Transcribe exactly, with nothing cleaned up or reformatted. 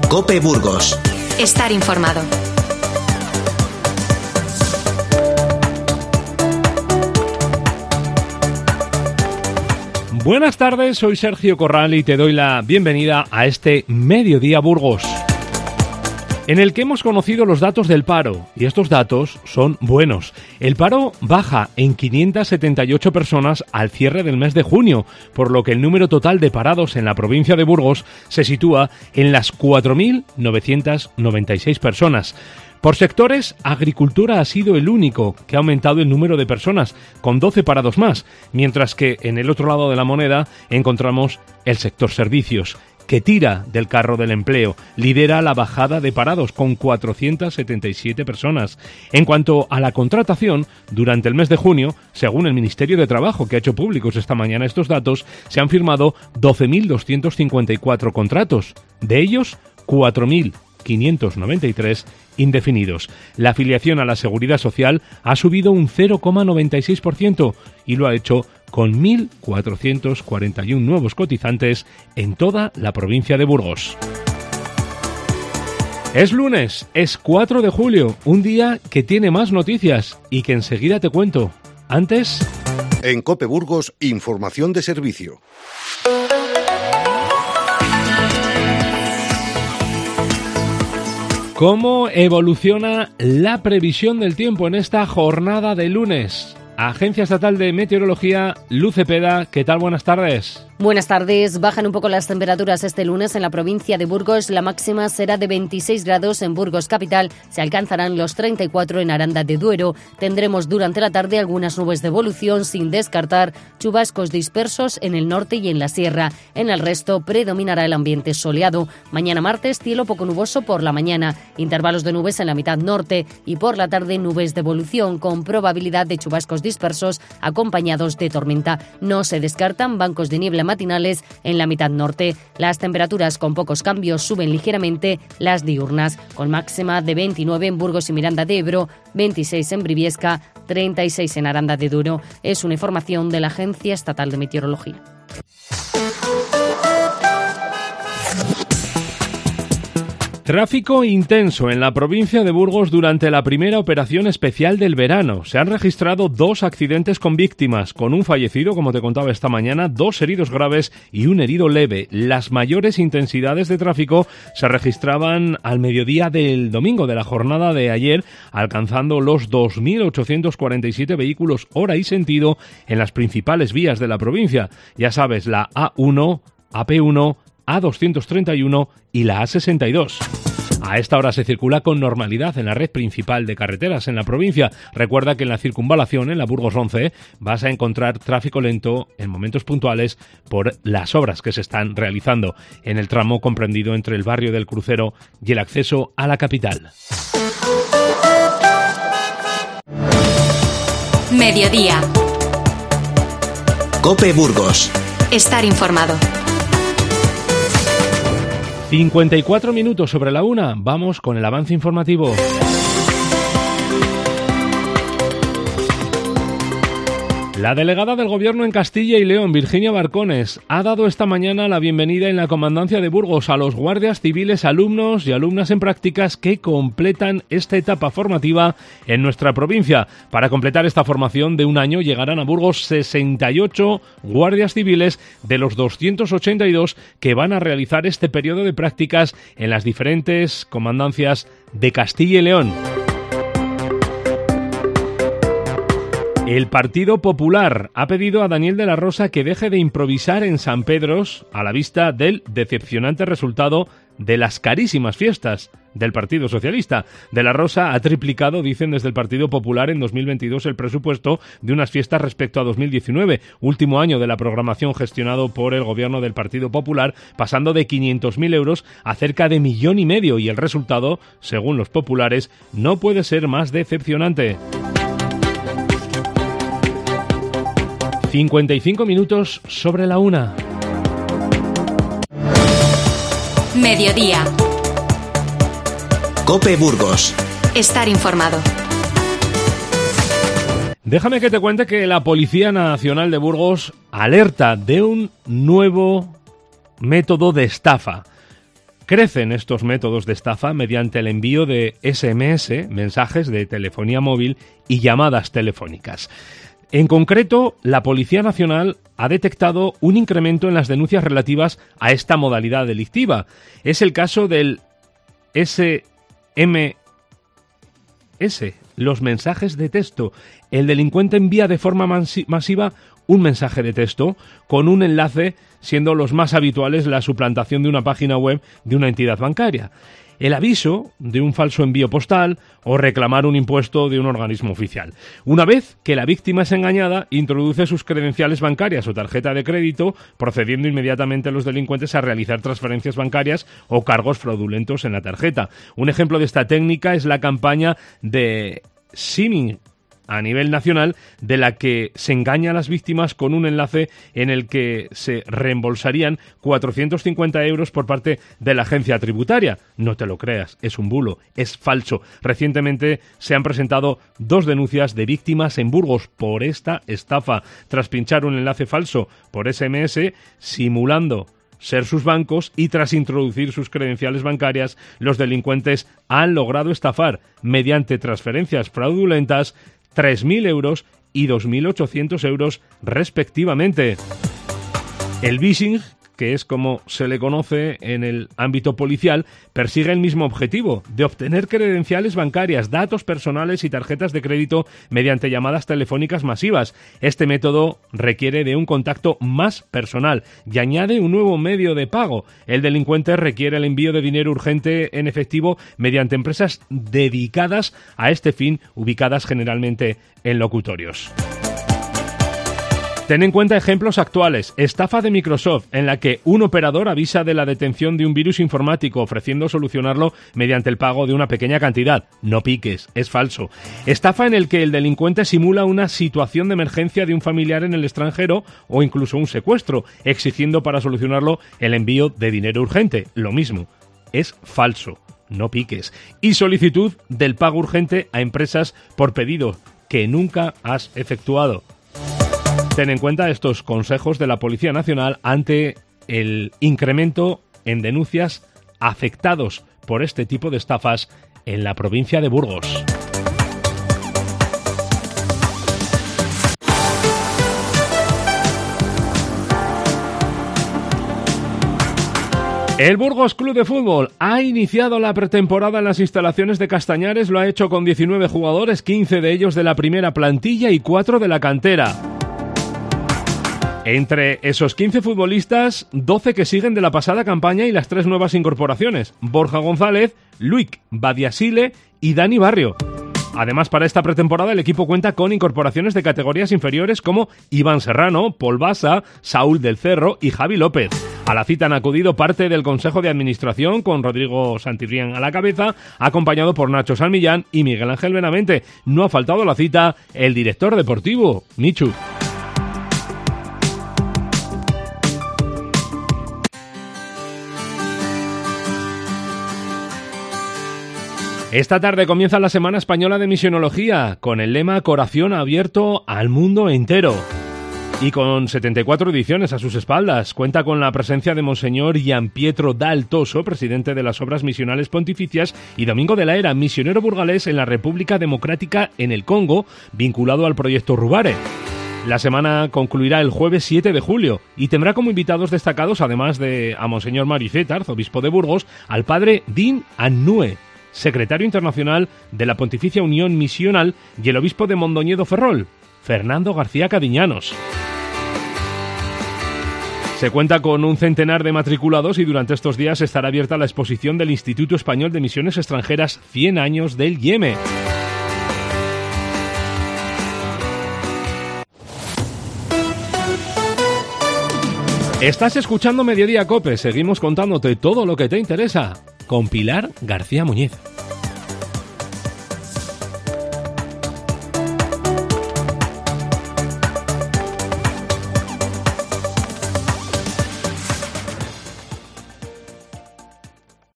COPE Burgos. Estar informado. Buenas tardes, soy Sergio Corral y te doy la bienvenida a este Mediodía Burgos, en el que hemos conocido los datos del paro, y estos datos son buenos. El paro baja en quinientas setenta y ocho personas al cierre del mes de junio, por lo que el número total de parados en la provincia de Burgos se sitúa en las cuatro mil novecientas noventa y seis personas. Por sectores, agricultura ha sido el único que ha aumentado el número de personas, con doce parados más, mientras que en el otro lado de la moneda encontramos el sector servicios, que tira del carro del empleo, lidera la bajada de parados con cuatrocientas setenta y siete personas. En cuanto a la contratación, durante el mes de junio, según el Ministerio de Trabajo, que ha hecho públicos esta mañana estos datos, se han firmado doce mil doscientos cincuenta y cuatro contratos, de ellos cuatro mil quinientos noventa y tres indefinidos. La afiliación a la Seguridad Social ha subido un cero coma noventa y seis por ciento y lo ha hecho con mil cuatrocientos cuarenta y uno nuevos cotizantes en toda la provincia de Burgos. Es lunes, es cuatro de julio, un día que tiene más noticias y que enseguida te cuento. Antes... En COPE Burgos, información de servicio. ¿Cómo evoluciona la previsión del tiempo en esta jornada de lunes? Agencia Estatal de Meteorología, Luz Cepeda, ¿qué tal? Buenas tardes. Buenas tardes. Bajan un poco las temperaturas este lunes en la provincia de Burgos. La máxima será de veintiséis grados en Burgos capital. Se alcanzarán los treinta y cuatro en Aranda de Duero. Tendremos durante la tarde algunas nubes de evolución, sin descartar chubascos dispersos en el norte y en la sierra. En el resto predominará el ambiente soleado. Mañana martes, cielo poco nuboso por la mañana. Intervalos de nubes en la mitad norte y por la tarde nubes de evolución con probabilidad de chubascos dispersos acompañados de tormenta. No se descartan bancos de niebla matinales en la mitad norte. Las temperaturas con pocos cambios suben ligeramente las diurnas, con máxima de veintinueve en Burgos y Miranda de Ebro, veintiséis en Briviesca, treinta y seis en Aranda de Duero. Es una información de la Agencia Estatal de Meteorología. Tráfico intenso en la provincia de Burgos durante la primera operación especial del verano. Se han registrado dos accidentes con víctimas, con un fallecido, como te contaba esta mañana, dos heridos graves y un herido leve. Las mayores intensidades de tráfico se registraban al mediodía del domingo de la jornada de ayer, alcanzando los dos mil ochocientos cuarenta y siete vehículos hora y sentido en las principales vías de la provincia. Ya sabes, la A uno, A P uno, A doscientos treinta y uno y la A sesenta y dos. A esta hora se circula con normalidad en la red principal de carreteras en la provincia. Recuerda que en la circunvalación, en la Burgos once, vas a encontrar tráfico lento en momentos puntuales por las obras que se están realizando en el tramo comprendido entre el barrio del Crucero y el acceso a la capital. Mediodía. COPE Burgos. Estar informado. cincuenta y cuatro minutos sobre la una. Vamos con el avance informativo. La delegada del Gobierno en Castilla y León, Virginia Barcones, ha dado esta mañana la bienvenida en la Comandancia de Burgos a los guardias civiles, alumnos y alumnas en prácticas que completan esta etapa formativa en nuestra provincia. Para completar esta formación de un año llegarán a Burgos sesenta y ocho guardias civiles de los doscientos ochenta y dos que van a realizar este periodo de prácticas en las diferentes comandancias de Castilla y León. El Partido Popular ha pedido a Daniel de la Rosa que deje de improvisar en San Pedros a la vista del decepcionante resultado de las carísimas fiestas del Partido Socialista. De la Rosa ha triplicado, dicen desde el Partido Popular, en dos mil veintidós el presupuesto de unas fiestas respecto a dos mil diecinueve, último año de la programación gestionado por el gobierno del Partido Popular, pasando de quinientos mil euros a cerca de millón y medio, y el resultado, según los populares, no puede ser más decepcionante. cincuenta y cinco minutos sobre la una. Mediodía. COPE Burgos. Estar informado. Déjame que te cuente que la Policía Nacional de Burgos alerta de un nuevo método de estafa. Crecen estos métodos de estafa mediante el envío de ese eme ese, mensajes de telefonía móvil y llamadas telefónicas. En concreto, la Policía Nacional ha detectado un incremento en las denuncias relativas a esta modalidad delictiva. Es el caso del ese eme ese, los mensajes de texto. El delincuente envía de forma masi- masiva un mensaje de texto con un enlace, siendo los más habituales la suplantación de una página web de una entidad bancaria, el aviso de un falso envío postal o reclamar un impuesto de un organismo oficial. Una vez que la víctima es engañada, introduce sus credenciales bancarias o tarjeta de crédito, procediendo inmediatamente los delincuentes a realizar transferencias bancarias o cargos fraudulentos en la tarjeta. Un ejemplo de esta técnica es la campaña de Siming a nivel nacional, de la que se engaña a las víctimas con un enlace en el que se reembolsarían cuatrocientos cincuenta euros por parte de la agencia tributaria. No te lo creas, es un bulo, es falso. Recientemente se han presentado dos denuncias de víctimas en Burgos por esta estafa, tras pinchar un enlace falso por ese eme ese, simulando ser sus bancos, y tras introducir sus credenciales bancarias, los delincuentes han logrado estafar mediante transferencias fraudulentas tres mil euros y dos mil ochocientos euros respectivamente. El phishing, que es como se le conoce en el ámbito policial, persigue el mismo objetivo, de obtener credenciales bancarias, datos personales y tarjetas de crédito mediante llamadas telefónicas masivas. Este método requiere de un contacto más personal y añade un nuevo medio de pago. El delincuente requiere el envío de dinero urgente en efectivo mediante empresas dedicadas a este fin, ubicadas generalmente en locutorios. Ten en cuenta ejemplos actuales. Estafa de Microsoft, en la que un operador avisa de la detención de un virus informático, ofreciendo solucionarlo mediante el pago de una pequeña cantidad. No piques, es falso. Estafa en el que el delincuente simula una situación de emergencia de un familiar en el extranjero o incluso un secuestro, exigiendo para solucionarlo el envío de dinero urgente. Lo mismo, es falso. No piques. Y solicitud del pago urgente a empresas por pedido que nunca has efectuado. Ten en cuenta estos consejos de la Policía Nacional ante el incremento en denuncias afectados por este tipo de estafas en la provincia de Burgos. El Burgos Club de Fútbol ha iniciado la pretemporada en las instalaciones de Castañares. Lo ha hecho con diecinueve jugadores, quince de ellos de la primera plantilla y cuatro de la cantera. Entre esos quince futbolistas, doce que siguen de la pasada campaña y las tres nuevas incorporaciones: Borja González, Luik Badiasile y Dani Barrio. Además, para esta pretemporada el equipo cuenta con incorporaciones de categorías inferiores como Iván Serrano, Pol Basa, Saúl del Cerro y Javi López. A la cita han acudido parte del Consejo de Administración, con Rodrigo Santibrián a la cabeza, acompañado por Nacho San Millán y Miguel Ángel Benavente. No ha faltado a la cita el director deportivo, Michu. Esta tarde comienza la Semana Española de Misionología, con el lema Corazón abierto al mundo entero. Y con setenta y cuatro ediciones a sus espaldas, cuenta con la presencia de Monseñor Gianpietro Daltoso, presidente de las Obras Misionales Pontificias, y Domingo de la Era, misionero burgalés en la República Democrática en el Congo, vinculado al proyecto Rubare. La semana concluirá el jueves siete de julio y tendrá como invitados destacados, además de a Monseñor Mariceta, arzobispo de Burgos, al padre Dean Annue, secretario internacional de la Pontificia Unión Misional, y el obispo de Mondoñedo Ferrol, Fernando García Cadiñanos. Se cuenta con un centenar de matriculados y durante estos días estará abierta la exposición del Instituto Español de Misiones Extranjeras cien años del Y E M E. Estás escuchando Mediodía Cope, seguimos contándote todo lo que te interesa con Pilar García Muñiz.